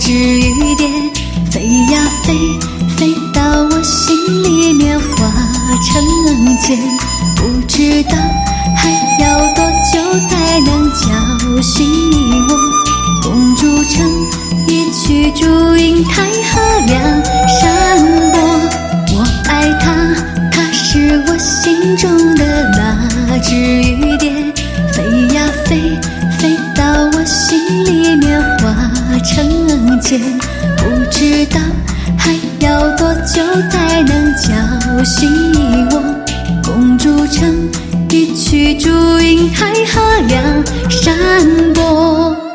只雨点，飞呀飞，飞到我心里面化成茧。不知道还要多久才能叫醒我？公主城一曲祝英台河两山泊。我爱他，他是我心中的那只雨点，飞呀飞，飞到我心里面化成茧。不知道还要多久才能叫醒我？公主城一曲祝英台河两山泊。